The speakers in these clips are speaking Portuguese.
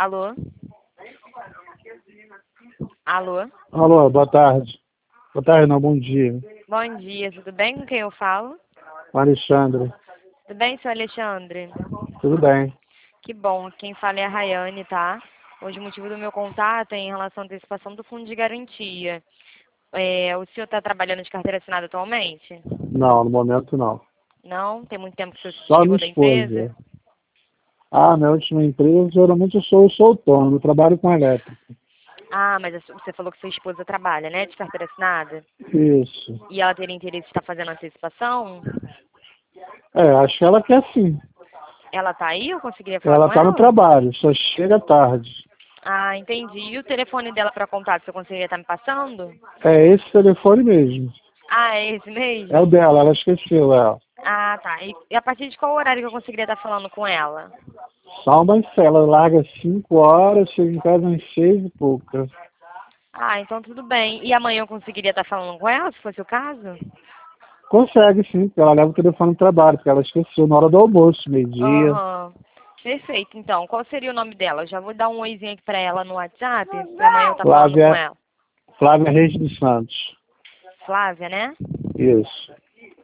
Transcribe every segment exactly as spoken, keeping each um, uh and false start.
Alô? Alô? Alô, boa tarde. Boa tarde, não, bom dia. Bom dia, tudo bem? Com quem eu falo? Alexandre, Tudo bem, seu Alexandre? tudo bem? Que bom, quem fala é a Rayane, tá? Hoje o motivo do meu contato é em relação à antecipação do fundo de garantia. É, o senhor está trabalhando de carteira assinada atualmente? Não, no momento não. Não? Tem muito tempo que o senhor se Só minha desligou da empresa? esposa. Ah, minha última empresa, geralmente eu sou, eu sou autônomo, eu trabalho com elétrica. Ah, mas a su- você falou que sua esposa trabalha, né, de carteira assinada? Isso. E ela teria interesse em estar fazendo antecipação? É, acho que ela quer sim. Ela tá aí? Eu conseguiria falar Ela com está no ela? trabalho, só chega tarde. Ah, entendi. E o telefone dela para contato, você conseguiria estar me passando? É esse telefone mesmo. Ah, é esse É o mesmo? dela, ela esqueceu, ela. Ah, tá. E, e a partir de qual horário que eu conseguiria estar falando com ela? Só uma ela larga cinco horas, chega em casa às seis e pouca. Ah, então tudo bem. E amanhã eu conseguiria estar falando com ela, se fosse o caso? Consegue sim, porque ela leva o telefone no trabalho, porque ela esqueceu na hora do almoço, meio-dia. Aham. Perfeito, então. Qual seria o nome dela? Eu já vou dar um oizinho aqui pra ela no WhatsApp, pra amanhã eu estar falando com Flávia, ela. Flávia Reis dos Santos. Flávia, né? Isso.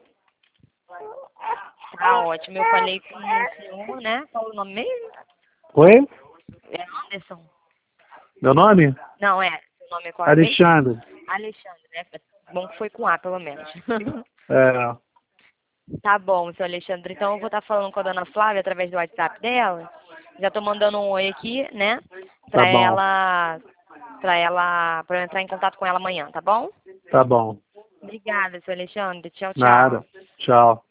Tá ótimo. Eu falei com o senhor, né? Qual o nome mesmo? Oi? É Anderson. Meu nome? Não, é. Seu nome é qual é mesmo? Alexandre. Alexandre, né? Bom que foi com A, pelo menos. É, Tá bom, seu Alexandre. Então eu vou estar falando com a dona Flávia através do WhatsApp dela. Já tô mandando um oi aqui, né? tá Pra bom, ela, pra ela, pra eu entrar em contato com ela amanhã, tá bom? tá bom. Obrigada, seu Alexandre. Tchau, tchau. Nada. Tchau.